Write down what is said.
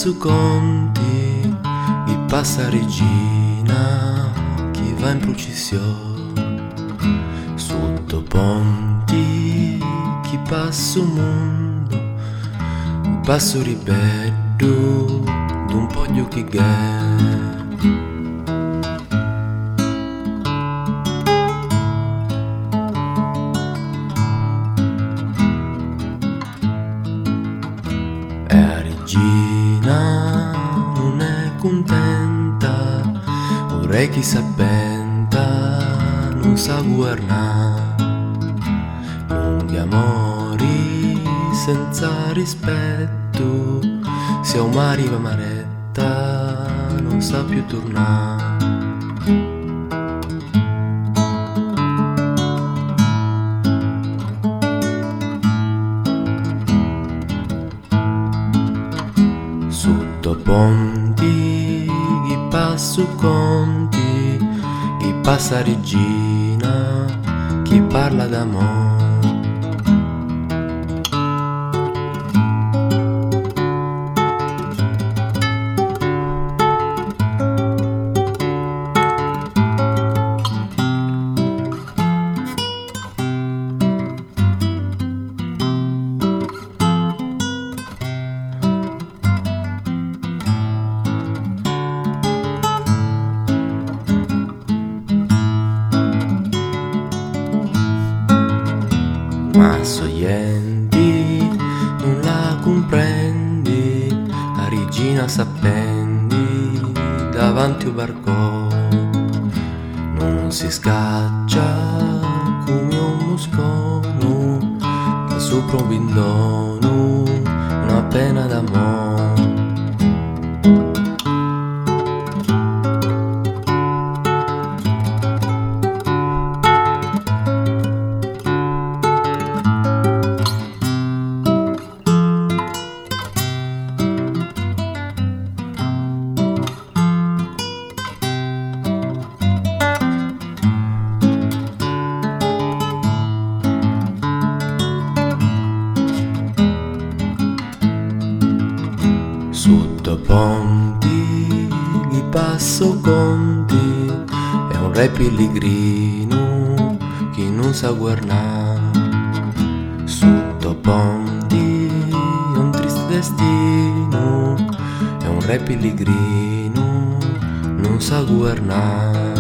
su conti, chi passa regina, chi va in processione, sotto ponti, chi passa un mondo, un passo ribello, d'un poglio che ghè. E la regina non è contenta, vorrei chi s'appenta, non sa governare, lunghi amori senza rispetto, se un mari va maretta, non sa più tornare. Sotto ponti, chi passa conti, chi passa regina, chi parla d'amore. Ma soglienti non la comprendi, la regina s'appendi davanti un barco, non si scaccia come un moscono, da sopra un vindono, una pena d'amore. Sotto ponti, chi passo conti, è un re pellegrino, chi non sa guardare. Sotto ponti, è un triste destino, è un re pellegrino, non sa guardare.